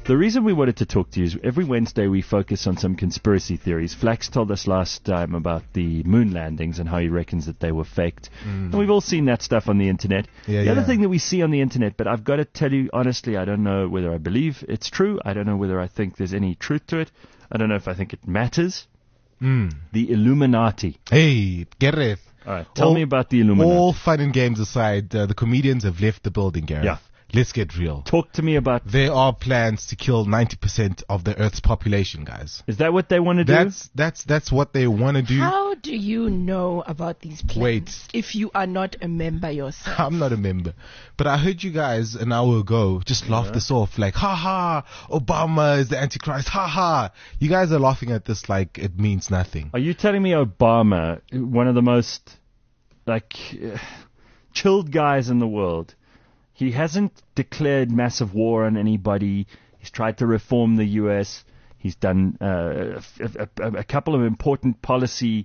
The reason we wanted to talk to you is every Wednesday we focus on some conspiracy theories. Flax told us last time about the moon landings and how he reckons that they were faked. And we've all seen that stuff on the internet. Yeah, the other yeah. thing that we see on the internet, but I've got to tell you honestly, I don't know whether I believe it's true. I don't know whether I think there's any truth to it. I don't know if I think it matters. Mm. The Illuminati. Hey, Gareth. All right, tell All- me about the Illuminati. All fun and games aside, uh, the comedians have left the building, Gareth. Yeah. Let's get real. Talk to me about, There are plans to kill ninety percent of the Earth's population, guys. is that what they want to do? That's that's that's what they want to do. How do you know about these plans Wait. if you are not a member yourself? I'm not a member, but I heard you guys an hour ago just laugh this off, like, ha ha, Obama is the Antichrist, ha ha. You guys are laughing at this like it means nothing. Are you telling me Obama, one of the most, like, uh, chilled guys in the world, he hasn't declared massive war on anybody. He's tried to reform the U S. He's done uh, a, a, a couple of important policy,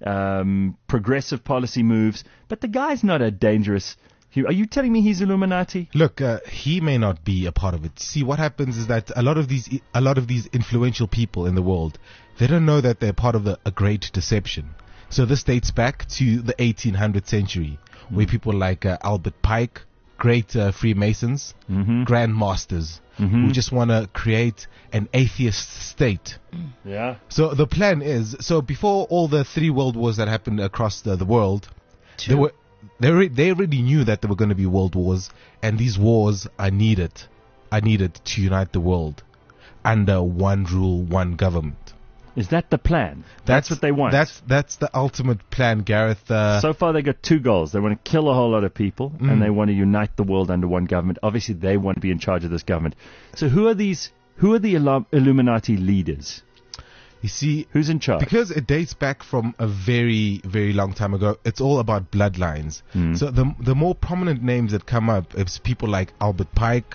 um, progressive policy moves. But the guy's not a dangerous... Are you telling me he's Illuminati? Look, uh, he may not be a part of it. See, what happens is that a lot of these, a lot of these influential people in the world, they don't know that they're part of the, a great deception. So this dates back to the eighteen hundredth century, mm. where people like uh, Albert Pike, great uh, Freemasons, Mm-hmm. grandmasters, Mhm. who just want to create an atheist state. Yeah. So the plan is, so before all the three world wars that happened across the, the world, they were they already, they already knew that there were going to be world wars, and these wars are needed, are needed to unite the world under one rule, one government. Is that the plan? That's, what they want. That's that's the ultimate plan, Gareth. Uh, So far, they got two goals. They want to kill a whole lot of people, Mm. and they want to unite the world under one government. Obviously, they want to be in charge of this government. So, who are these? Who are the Illu- Illuminati leaders? you see, Who's in charge? because it dates back from a very, very long time ago, it's all about bloodlines. Mm. So the the more prominent names that come up is people like Albert Pike.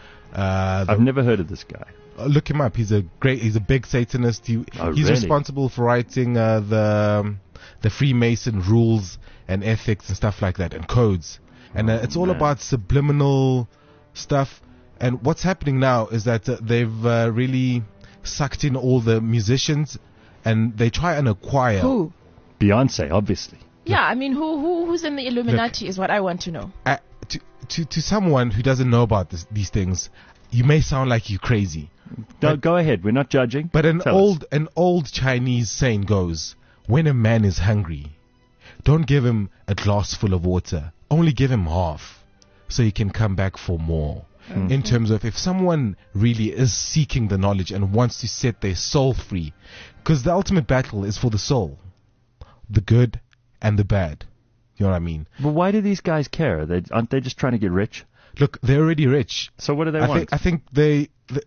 Uh, the I've never heard of this guy. Uh, look him up. He's a great. He's a big Satanist. He, Oh, he's really? responsible for writing uh, the um, the Freemason rules and ethics and stuff like that and codes. And uh, it's all man. about subliminal stuff. And what's happening now is that uh, they've uh, really sucked in all the musicians, and they try and acquire. Who? Beyonce, obviously. Yeah, I mean, who, who who's in the Illuminati is what I want to know. Uh, to, to to someone who doesn't know about this, these things, you may sound like you're crazy. Go, But- go ahead. We're not judging. But an Tell us. old an old Chinese saying goes, when a man is hungry, don't give him a glass full of water. Only give him half, so he can come back for more. In terms of if someone really is seeking the knowledge and wants to set their soul free, because the ultimate battle is for the soul, the good and the bad. You know what I mean? But why do these guys care? They, aren't they just trying to get rich? Look, they're already rich. So what do they I want? think I think they, they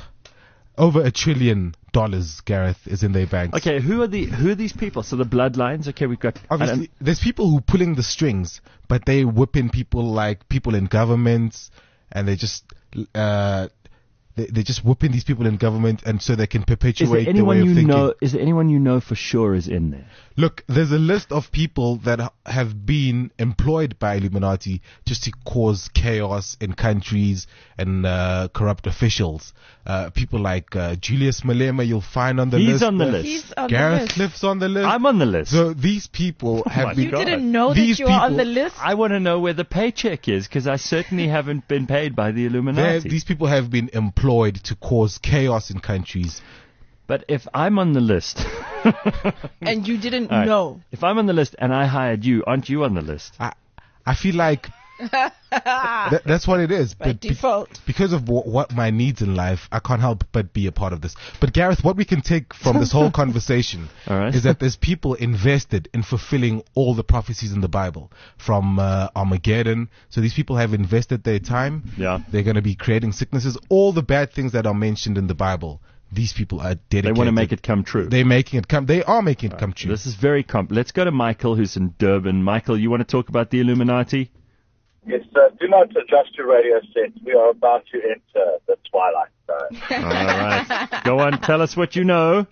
over a trillion dollars, Gareth, is in their banks. Okay, who are the who are these people? So the bloodlines. Okay, we've got. I don't- Obviously, there's people who pulling the strings, but they whipping people like people in governments, and they just uh, they they just whipping these people in government, and so they can Is perpetuate there their anyone way of you thinking. know? Is there anyone you know for sure is in there? Look, there's a list of people that h- have been employed by Illuminati just to cause chaos in countries and uh, corrupt officials. Uh, people like uh, Julius Malema, you'll find on the He's list. on the Uh, list. He's on Gareth the list. Cliff's on the list. I'm on the list. So these people my have been. You God. didn't know that These you were on the people- list? I want to know where the paycheck is because I certainly haven't been paid by the They- Illuminati. These people have been employed to cause chaos in countries. But if I'm on the list, And you didn't All right. know. if I'm on the list and I hired you, aren't you on the list? I, I feel like that, that's what it is. By But be- default. because of wh- what my needs in life, I can't help but be a part of this. But Gareth, what we can take from this whole conversation All right. is that there's people invested in fulfilling all the prophecies in the Bible, from uh, Armageddon. So these people have invested their time. Yeah. They're going to be creating sicknesses, all the bad things that are mentioned in the Bible. These people are dedicated. They want to make it come true. They're making it come. They are making it come true. This is very comp. Let's go to Michael, who's in Durban. Michael, you want to talk about the Illuminati? Yes, uh, do not adjust your radio set. We are about to enter the twilight zone. All right. Go on. Tell us what you know.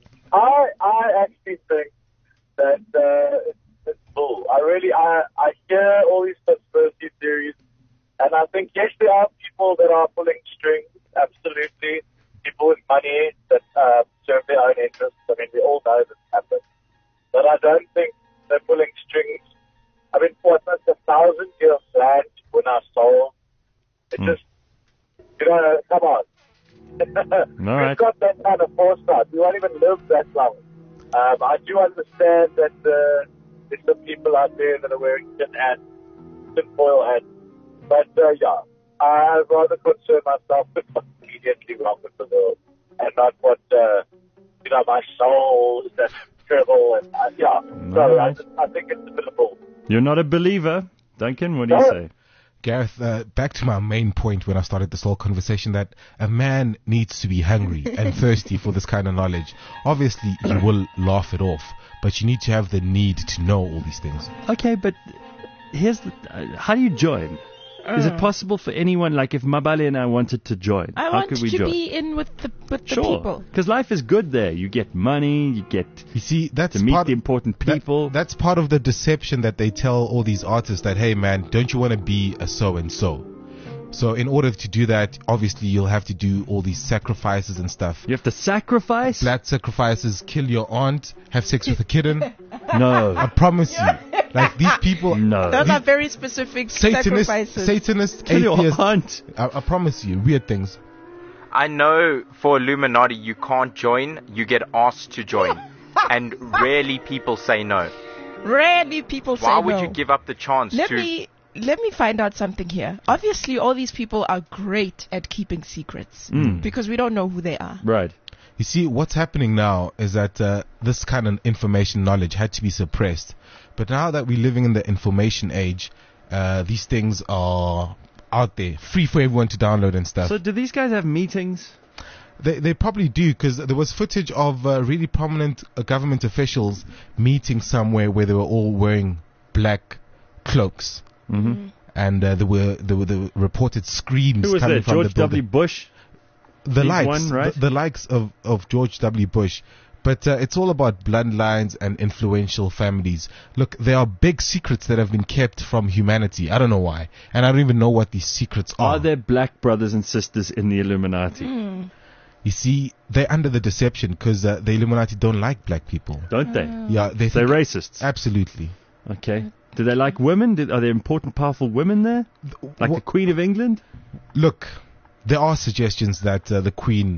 I I actually think that uh, it's, it's bull. I really I I hear all these conspiracy theories, and I think think, yes, there are people that are pulling strings, absolutely. People with money that uh, serve their own interests. I mean, we all know this happens. But I don't think they're pulling strings. I mean, for almost a thousand years of land to win our souls. It Mm. just, you know, come on. All We've right. got that kind of foresight. We won't even live that long. Um, I do understand that uh, there's some people out there that are wearing tin hats, tin foil hats. But, uh, yeah, I'd rather concern myself with what's immediately wrong with the world and not what, uh, you know, my soul is that trouble. And, uh, yeah, so I, right. just, I think it's a bit of bull. You're not a believer, Duncan. What do you No. say? Gareth, uh, back to my main point when I started this whole conversation, that a man needs to be hungry and thirsty for this kind of knowledge. Obviously, you will laugh it off, but you need to have the need to know all these things. Okay, but here's the, uh, how do you join? Is it possible for anyone, like if Mabale and I wanted to join, I how want could we to join? be in with the with the Sure, people. because life is good there. You get money, you get You see, that's to meet part the important that- people. that's part of the deception that they tell all these artists that, hey man, don't you want to be a so and so? So in order to do that, obviously you'll have to do all these sacrifices and stuff. You have to sacrifice. Blood sacrifices, kill your aunt, have sex with a kitten. I No, promise you. Like these people, no. Those are very specific Satanist, sacrifices. Satanist, Kill your atheists. aunt. I, I promise you, weird things. I know for Illuminati you can't join, you get asked to join. And rarely people say no. Rarely people say Why would no. you give up the chance Let to... me let me find out something here. Obviously, all these people are great at keeping secrets Mm. because we don't know who they are. Right. You see, what's happening now is that uh, this kind of information knowledge had to be suppressed. But now that we're living in the information age, uh, these things are out there, free for everyone to download and stuff. So do these guys have meetings? They they probably do, because there was footage of uh, really prominent uh, government officials meeting somewhere where they were all wearing black cloaks, Mm-hmm. and uh, there were there were the reported screams Who was coming there? from George the building. W. Bush. The He's likes, one, right? the, the likes of, of George W. Bush. But uh, it's all about bloodlines and influential families. Look, there are big secrets that have been kept from humanity. I don't know why. And I don't even know what these secrets are. Are there black brothers and sisters in the Illuminati? Mm. You see, they're under the deception because uh, the Illuminati don't like black people. Don't they? Yeah, they They're think, racists. absolutely. Okay. Do they like women? Do, are there important, powerful women there? Like Wha- the Queen of England? Look, there are suggestions that uh, the Queen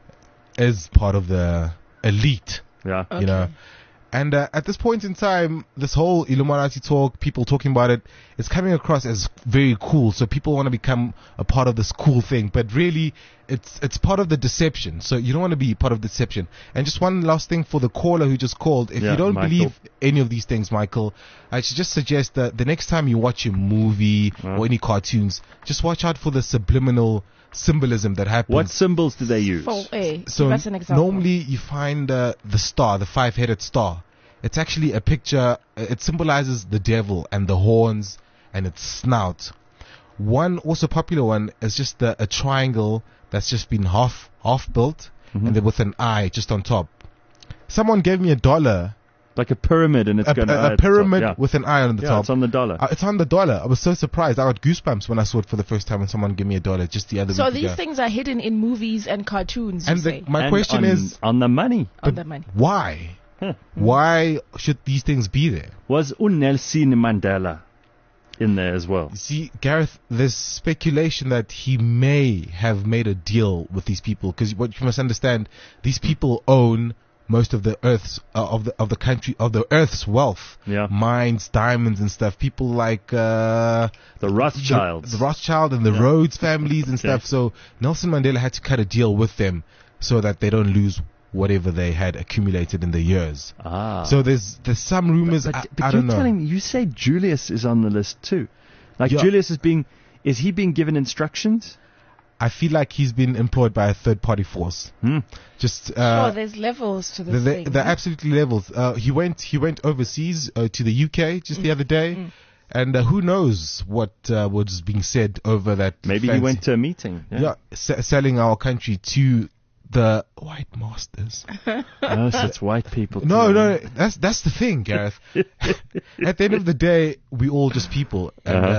is part of the elite. Yeah. You know, and uh, at this point in time, this whole Illuminati talk, people talking about it, it's coming across as very cool. So people want to become a part of this cool thing, but really, it's it's part of the deception. So you don't want to be part of deception. And just one last thing for the caller who just called: if Yeah, you don't Michael. believe any of these things, Michael, I should just suggest that the next time you watch a movie Uh. or any cartoons, just watch out for the subliminal symbolism that happens. What symbols do they use? For a, So give us an example. normally you find uh, the star, the five-headed star. It's actually a picture. uh, It symbolizes the devil and the horns and its snout. One also popular one is just uh, a triangle that's just been half half built, Mhm. and then with an eye just on top. Someone gave me a dollar, Like a pyramid, and it's a, going a- to a pyramid with an eye on the yeah, top. it's on the dollar. Uh, it's on the dollar. I was so surprised. I got goosebumps when I saw it for the first time when someone gave me a dollar just the other So week these ago. things are hidden in movies and cartoons. You And the, say, my And question on, is, on the money. on the money. why? Huh. Why should these things be there? Was un Nelson Mandela in there as well? You see, Gareth, there's speculation that he may have made a deal with these people, because what you must understand, these people own most of the earth's uh, of the of the country of the earth's wealth, Yeah. mines, diamonds, and stuff. People like uh, The Rothschilds. the, the Rothschild and the Yeah. Rhodes families and Okay. stuff. So Nelson Mandela had to cut a deal with them so that they don't lose whatever they had accumulated in the years. Ah. So there's there's some rumors. but, I, but I you're don't know. telling me, you say Julius is on the list too. Like Yeah. Julius is being, is he being given instructions? I feel like he's been employed by a third party force. Hmm. Just uh, oh, there's levels to this the, the, thing. the absolutely levels. Uh, he went he went overseas uh, to the U K just the other day, Mm. and uh, who knows what uh, was being said over that. Maybe he fancy- went to a meeting. yeah, Yeah. se- selling our country to the white masters. No, so it's white people. No, too. no, that's that's the thing, Gareth. At the end of the day, we all just people, and Uh-huh. uh,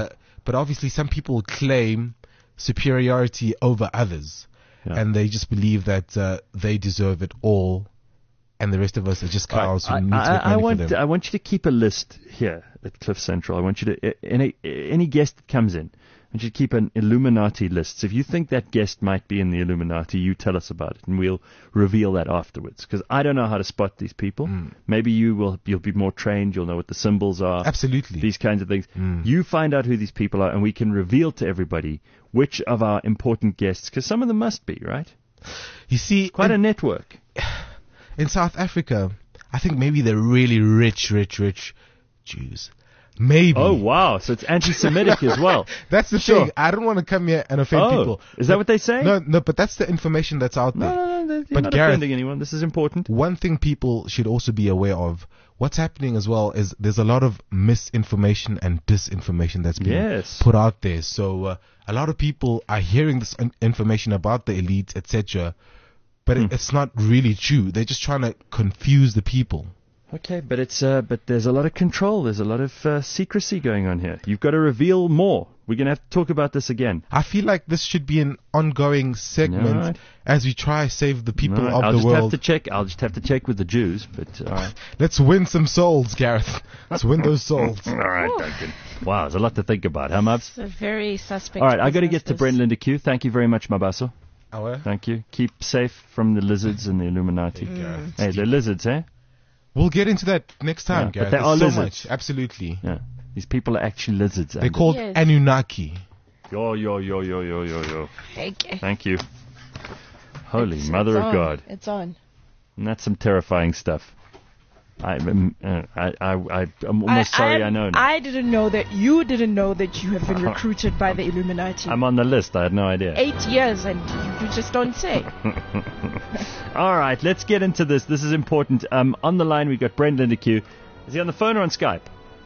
but obviously some people claim superiority over others, Yeah. and they just believe that uh, they deserve it all, and the rest of us are just cows who I, need to I, make I money want for them. I want you to keep a list here at Cliff Central. I want you to any any guest that comes in, I want you to keep an Illuminati list. So if you think that guest might be in the Illuminati, you tell us about it, and we'll reveal that afterwards. Because I don't know how to spot these people. Mm. Maybe you will. You'll be more trained. You'll know what the symbols are. Absolutely. These kinds of things. Mm. You find out who these people are, and we can reveal to everybody which of our important guests. Because some of them must be right. You see, Quite in, a network. in South Africa, I think maybe the really rich, rich, rich Jews. Maybe. Oh wow! So it's anti-Semitic as well. That's the Sure. thing. I don't want to come here and offend Oh, people. is that what they say? No, no, but that's the information that's out there. No, no, no, you're But not Gareth- offending anyone. This is important. One thing people should also be aware of, what's happening as well is there's a lot of misinformation and disinformation that's being Yes. put out there. So uh, a lot of people are hearing this in- information about the elite, et cetera, but Hmm. it, it's not really true. They're just trying to confuse the people. Okay, but it's uh, but there's a lot of control. There's a lot of uh, secrecy going on here. You've got to reveal more. We're going to have to talk about this again. I feel like this should be an ongoing segment Alright. as we try to save the people Alright, of I'll the just world. have to check. I'll just have to check with the Jews. But all right, Let's win some souls, Gareth. Let's win those souls. all right, Duncan. Wow, there's a lot to think about, huh, Mubs? It's a very suspect. All right, I got to business, get to this. Brent Linda Q. Thank you very much, Mabaso. Our Thank you. Keep safe from the lizards and the Illuminati. Gareth. Hey, they're lizards, eh? We'll get into that next time, Yeah, but Gareth. they There's are so lizards. much. Absolutely. Yeah, these people are actually lizards. They're Andy. called Yes. Anunnaki. Yo, yo, yo, yo, yo, yo, yo. Okay. Thank you. Holy It's- Mother it's of on. God. It's on. And that's some terrifying stuff. I, um, uh, I, I, I, I'm almost sorry I, am- know now. I didn't know that you didn't know that you have been recruited by the Illuminati. I'm on the list. I had no idea. Eight years and you, you just don't say. All right, let's get into this. This is important. Um, on the line, we've got Brent Linda Q. Is he on the phone or on Skype?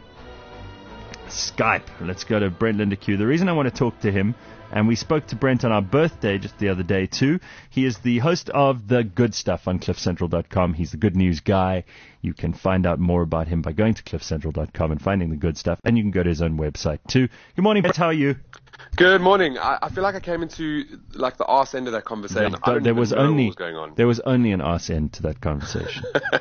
Skype. Let's go to Brent Linda Q. The reason I want to talk to him, and we spoke to Brent on our birthday just the other day too. He is the host of The Good Stuff on cliff central dot com. He's the good news guy. You can find out more about him by going to cliff central dot com and finding The Good Stuff, and you can go to his own website too. Good morning, Brent. How are you? Good morning. I, I feel like I came into like the arse end of that conversation. Yeah, I don't there even was know only what was going on. there was only an arse end to that conversation.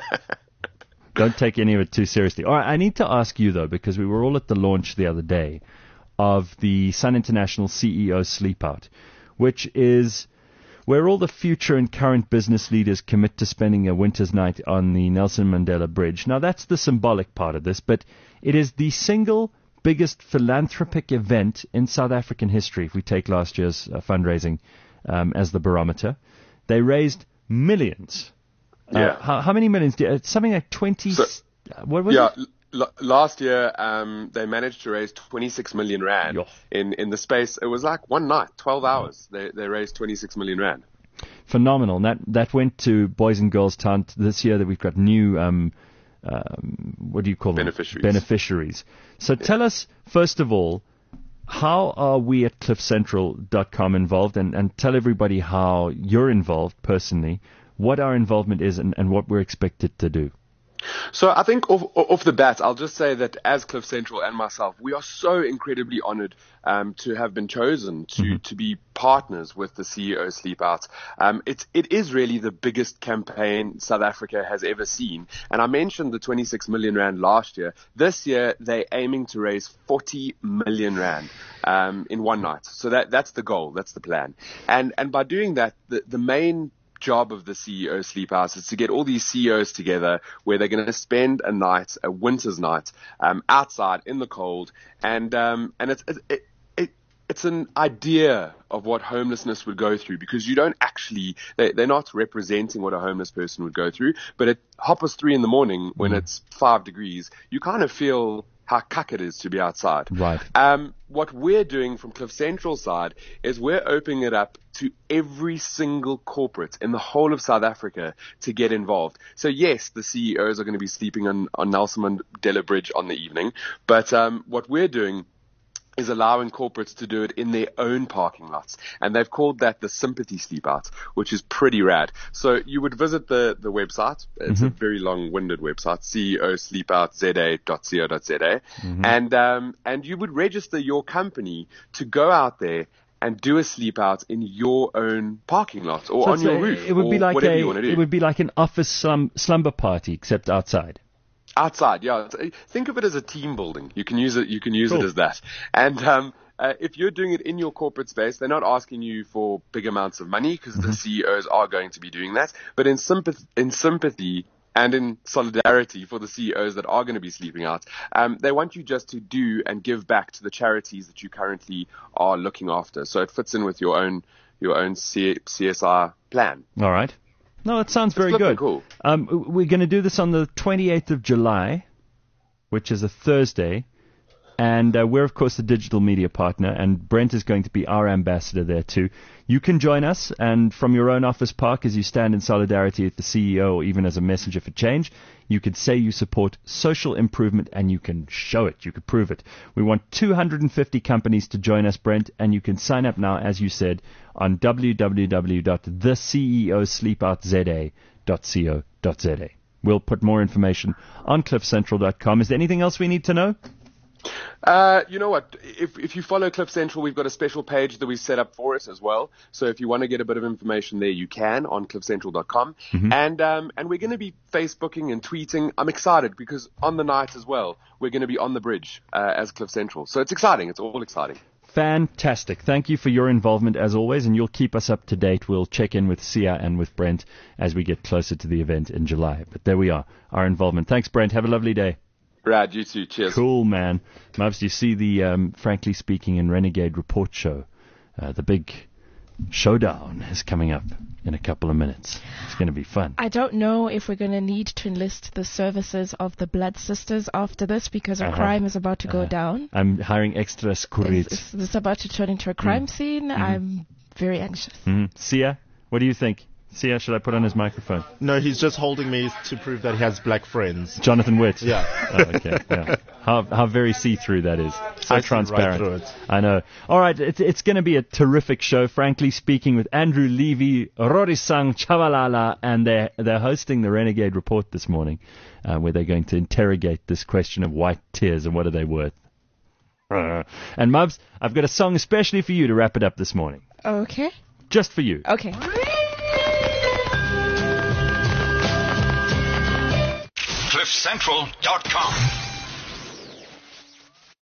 Don't take any of it too seriously. All right, I need to ask you though, because we were all at the launch the other day of the Sun International C E O Sleep Out, which is where all the future and current business leaders commit to spending a winter's night on the Nelson Mandela Bridge. Now that's the symbolic part of this, but it is the single biggest philanthropic event in South African history. If we take last year's uh, fundraising um, as the barometer, they raised millions. Uh, Yeah. how, how many millions? Do- uh, Something like twenty. So- s- uh, what was yeah, it? l- l- last year um, they managed to raise twenty-six million rand Yo. in, in the space. It was like one night, twelve hours. They they raised twenty-six million rand. Phenomenal. And that that went to Boys and Girls Town t- this year. That we've got new. Um, um, what do you call them? Beneficiaries. Beneficiaries. So tell us first of all, how are we at cliff central dot com involved, and, and tell everybody how you're involved personally, what our involvement is, and, and what we're expected to do. So I think off, off the bat, I'll just say that as Cliff Central and myself, we are so incredibly honored um, to have been chosen to, Mm-hmm. to be partners with the C E O Sleep Out. Um, it's, it is really the biggest campaign South Africa has ever seen. And I mentioned the twenty-six million rand last year. This year, they're aiming to raise forty million rand um, in one night. So that, that's the goal. That's the plan. And, and by doing that, the, the main job of the C E O Sleep House is to get all these C E Os together where they're going to spend a night, a winter's night, um, outside in the cold, and um, and it's it, it it's an idea of what homelessness would go through, because you don't actually they, they're not representing what a homeless person would go through, but at half past three in the morning when Mm. it's five degrees, you kind of feel how cuck it is to be outside. Right. Um, what we're doing from Cliff Central side is we're opening it up to every single corporate in the whole of South Africa to get involved. So yes, the C E Os are going to be sleeping on, on Nelson Mandela Bridge on the evening, but um, what we're doing is allowing corporates to do it in their own parking lots. And they've called that the Sympathy Sleep Out, which is pretty rad. So you would visit the, the website. It's mm-hmm. a very long-winded website, C E O sleep out z a dot co dot z a. Mm-hmm. And, um, and you would register your company to go out there and do a sleep out in your own parking lot or so on your a, roof it would or be like whatever a, you want to do. It would be like an office slum, slumber party, except outside. Outside, yeah. Think of it as a team building. You can use it. You can use cool. it as that. And um, uh, if you're doing it in your corporate space, they're not asking you for big amounts of money because mm-hmm. the C E Os are going to be doing that. But in sympathy, in sympathy and in solidarity for the C E Os that are going to be sleeping out, um, they want you just to do and give back to the charities that you currently are looking after. So it fits in with your own your own C- CSR plan. All right. No, it sounds very good. Cool. Um, we're going to do this on the twenty-eighth of July, which is a Thursday. And uh, we're, of course, the digital media partner, and Brent is going to be our ambassador there, too. You can join us, and from your own office park, as you stand in solidarity with the C E O, or even as a messenger for change, you could say you support social improvement, and you can show it. You could prove it. We want two hundred fifty companies to join us, Brent, and you can sign up now, as you said, on w w w dot the c e o sleep out z a dot co dot z a. We'll put more information on cliff central dot com. Is there anything else we need to know? Uh, you know what? If if you follow Cliff Central, we've got a special page that we set up for it as well. So if you want to get a bit of information there, you can on cliff central dot com. Mm-hmm. And um, and we're going to be Facebooking and tweeting. I'm excited because on the night as well, we're going to be on the bridge uh, as Cliff Central. So it's exciting. It's all exciting. Fantastic. Thank you for your involvement as always, and you'll keep us up to date. We'll check in with Sia and with Brent as we get closer to the event in July. But there we are, our involvement. Thanks, Brent. Have a lovely day. Brad, you too. Cheers. Cool, man. Mubs, you see the, um, Frankly Speaking and Renegade Report show. Uh, the big showdown is coming up in a couple of minutes. It's going to be fun. I don't know if we're going to need to enlist the services of the Blood Sisters after this because a uh-huh. crime is about to uh-huh. go down. I'm hiring extra skurrit. It's, it's about to turn into a crime mm. scene. Mm. I'm very anxious. Mm. Sia, what do you think? Sia, should I put on his microphone? No, he's just holding me to prove that he has black friends. Jonathan Witt. Yeah. Oh, okay. Yeah. How how very see-through that is. So I transparent. Right through it. I know. All right, it's it's going to be a terrific show. Frankly Speaking, with Andrew Levy, Rorisang Chavalala, and they're they're hosting the Renegade Report this morning, uh, where they're going to interrogate this question of white tears and what are they worth. Uh, and Mubs, I've got a song especially for you to wrap it up this morning. Okay. Just for you. Okay. cliff central dot com